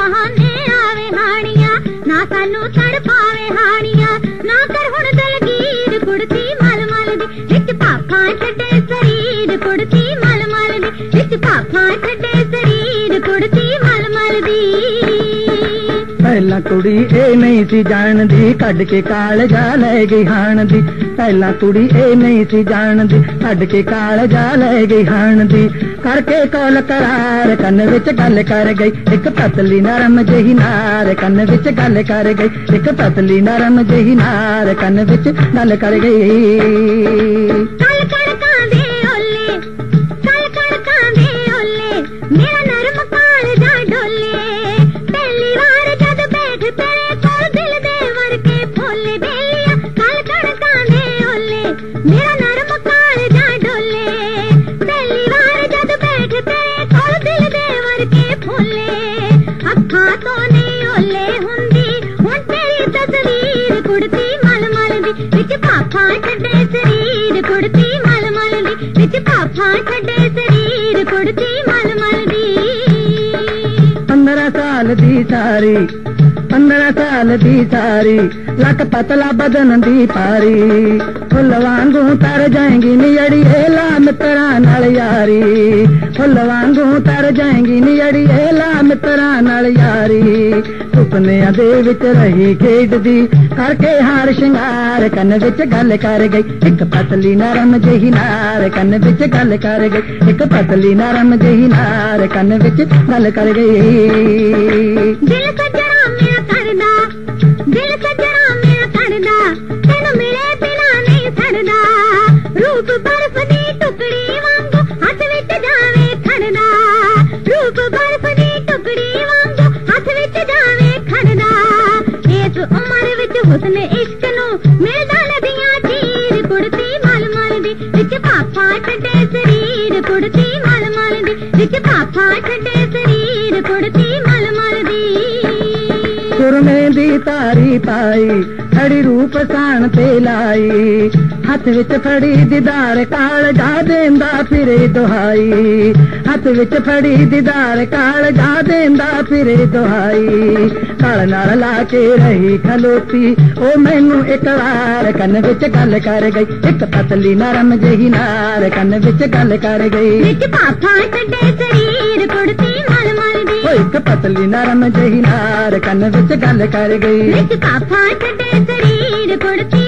बहाने आवे हानिया ना सानू तड़ पावे हानिया ना कर हुण दलगीर कुड़ती मल मल दी विच पापा छड्डे शरीर कुड़ती मल मल दी विच पापा छड्डे शरीर कुड़ती मल मल दी पहला कुड़ी ए नहीं सी जानदी कढ के कालजा लै गई हाण दी पहला कुड़ी ए नहीं सी जानदी कढ के कालजा लै गई हाण दी करके कौल करार कन विच गल कर गई एक पतली नरम जही नार कन विच गल कर गई एक पतली नरम जही नार कन विच गल कर गई कल कड़कांदे ओले कल कड़कांदे ओले मेरा नरम कालजा डोले पहली बार जद बैठ तेरे कोल दिल दे वर के फोले बेलिया कल कड़कांदे ओले मेरा नरम कालजा डोले पहली बार जद बैठ तेरे कोल दिल दे वर के फोले अखां तो नहीं ओले हुंदी हुण तेरी तस्वीर कुड़ती मल मल दी विच पापा छड्डे शरीर कुड़ती मल मल दी विच पापा छड्डे शरीर कुड़ती मल मल दी 15 साल दी सारी 15 साल दी सारी लक पतला बदन दी पारी फुल वांगू तर जाएंगी नियड़ी ला मित्रा नाल यारी फुल वांगू तर जाएंगी नियड़ी ला मित्रा नाल यारी सुपनिया दे विच रही खेडदी करके हार शिंगार कन विच गल कर गई एक पतली नरम जही नार कन विच गल कर गई एक पतली नरम जही नार कन विच गल कर गई दिल सजरा मेरा करदा दिल सजरा मेरा करदा तेनू मिले बिना नहीं सड़दा रूप बर्फ दी टुकड़ी वांगू हथ विच जावे खड़दा रूप बर्फ दी टुकड़ी वांगू हथ विच जावे खड़दा इस उम्र विच हुस्न इश्क नू मिलदा नदियां चीर कुड़ती मल मल दी विच पापा छड्डे शरीर कुड़ती मल मल दी विच पापा छड्डे शरीर कुड़ती मल मल दी सुरमे दी तारी पाई खड़ी रूप सान ते लाई हथ विच फड़ी दीदार कालजा देंदा फिरे दुहाई हथ विच फड़ी दीदार कालजा देंदा फिरे दुहाई काल नाल ला के रही खलोती ओ मैनू एक वार कन विच गल कर गई एक पतली नरम जही नार कन विच गल कर गई विच पापा छड्डे शरीर कुड़ती मल मल दी एक पतली नरम जही नार कन विच गल कर गई विच पापा छड्डे शरीर कुड़ती